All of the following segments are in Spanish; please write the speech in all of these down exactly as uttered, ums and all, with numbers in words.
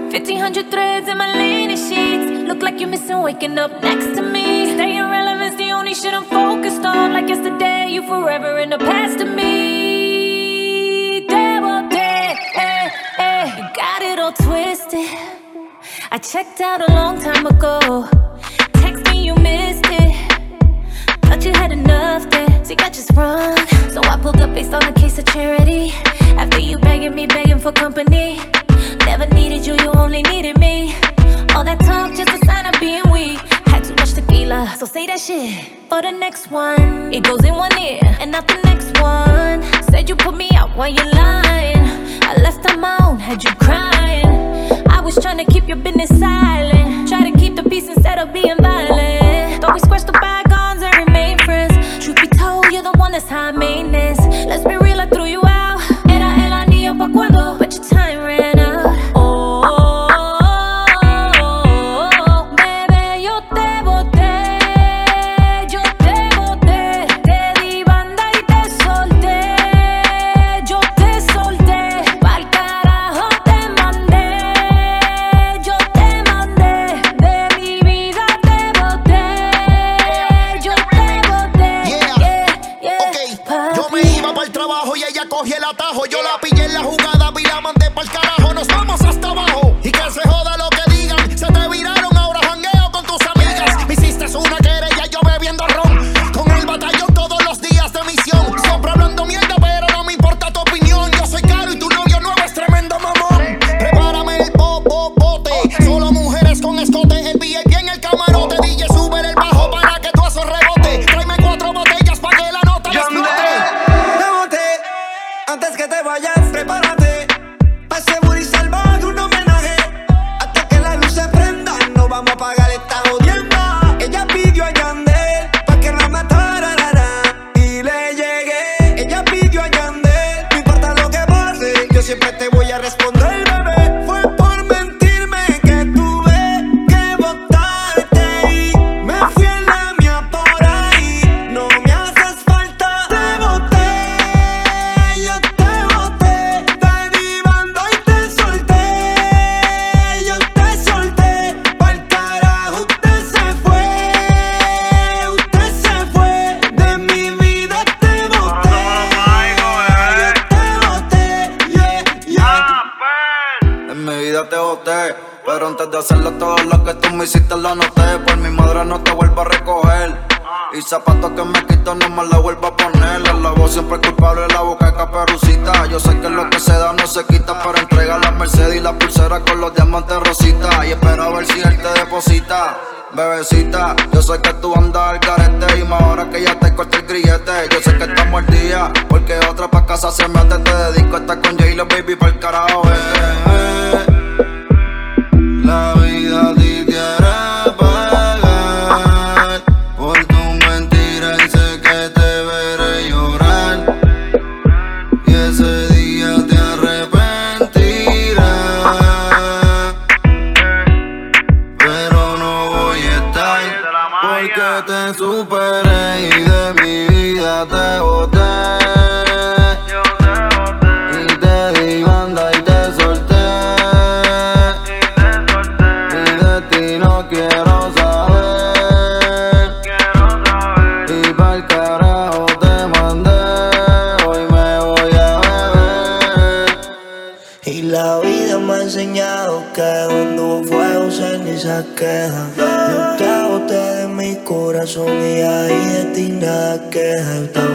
fifteen hundred threads in my linen sheets. Look like you're missing waking up next to me. Staying relevant's the only shit I'm focused on. Like yesterday, you forever in the past to me. Devil day, eh, eh. You got it all twisted. I checked out a long time ago. Text me, you missed it. Thought you had enough there, so you got just run. So I pulled up based on a case of charity. After you begging me, begging for company. Never needed you, you only needed me. All that talk, just a sign of being weak. Had too much tequila, so say that shit. For the next one, it goes in one ear and not the next one. Said you put me out while you're lying. I left on my own, had you crying. I was trying to keep your business silent. Try to keep the peace instead of being violent. Thought we squashed the bygones and remain friends. Truth be told, you're the one that's high maintenance. Let's be real, I threw you out. Era el anillo pa' cuando, but your time ran out. Cogí el atajo, yo la pillé en la jugada y la mandé pa'l carajo. Nos vamos hasta abajo y que se joda lo que digan. Se te viraron, ahora jangueo con tus amigas. Me hiciste una querella, yo bebiendo ron. Con el batallón todos los días de misión. Siempre hablando mierda, pero no me importa tu opinión. Yo soy caro y tu novio nuevo es tremendo mamón. Prepárame el popote, solo mujeres con escote. El V I P en el camarote, D J sube el bajo para que todo eso rebote. Tráeme cuatro botellas pa' que la nota le explote. Antes que te vayas, prepárate pa' ese booty salvaje, un homenaje. Hasta que las luces prendan, no vamos a pagar esta jodienda. Ella pidió a Yandel pa' que la matara, la, la, y le llegué. Ella pidió a Yandel, no importa lo que pase, yo siempre te voy a responder, bebé. Fue por mentirme que tuve que botarte y me fui en la mía por ahí. No me haces falta, te boté. Te boté, pero antes de hacerlo todo lo que tú me hiciste lo noté. Por mi madre no te vuelvo a recoger. Y zapatos que me quito no me la vuelvo a poner. La voz siempre culpable, la boca de Caperucita. Yo sé que lo que se da no se quita, pero entrega la Mercedes y la pulsera con los diamantes rosita. Y espera a ver si él te deposita. Bebecita, yo sé que tú andas al carete y más ahora que ya te corté el grillete. Yo sé que estamos al día, porque otra pa' casa se mete. Te dedico a estar con J-Lo, baby, pa'l carajo, eh, eh. La vida a ti quiere pagar por tu mentira y sé que te veré llorar. Y ese día te arrepentirás, pero no voy a estar porque te superé y de mi vida te boté. Y te di banda y te solté. Quiero saber, y pa'l carajo te mandé. Hoy me voy a beber. Y la vida me ha enseñado que cuando hubo fuego ceniza queja. Yo te boté de mi corazón y ahí de ti nada queja.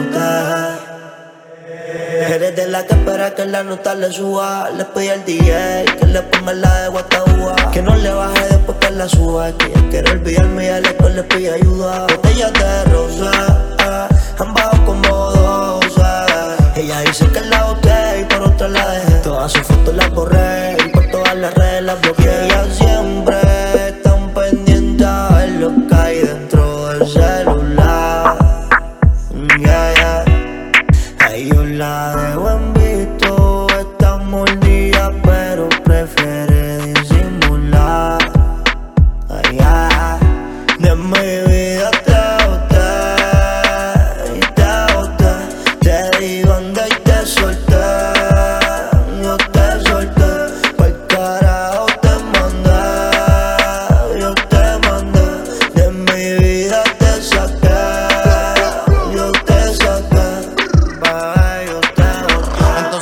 Eres de la que espera que la nota le suba. Le pedí al D J que le ponga la de Guataúba, que no le baje después que la suba. Que ella quiere olvidarme y al alcohol le pide ayuda. Botellas de rosa, eh, han bajado como doce. Ella dice que la boté y por otra la dejé. Todas sus fotos las borré y por todas las redes las bloqueé. Ella siempre están pendientes a ver lo que hay dentro del celular. Yeah, yeah. Ay, yo la dejo en visto, está mordida pero prefiere disimular. Ay, ay, de mi vida te boté, y te boté. Te di banda y te solté, yo te solté. Pa'l carajo te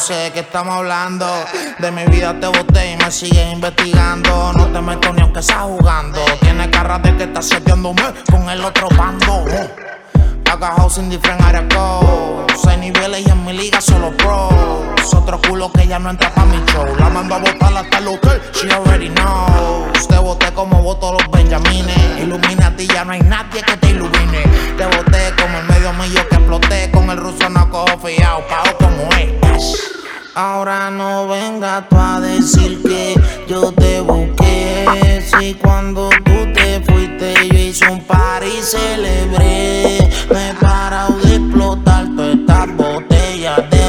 sé de qué estamos hablando. De mi vida te boté y me sigues investigando. No te meto ni aunque estás jugando. Tienes cara de que estás seteándome con el otro bando. Haga house in different area code. Seis niveles y en mi liga solo pros. Otro culo que ya no entra pa' mi show. La mando a botar hasta el hotel, she already knows. Te boté como voto los benjamines. Illuminati, ya no hay nadie que te ilumine. Te boté como el medio millo que exploté. Con el ruso no cojo fiao, pago como es. Ahora no vengas tú a decir que yo te busqué. Si cuando tú te fuiste yo hice un party y celebré. Me he parado de explotar todas estas botellas de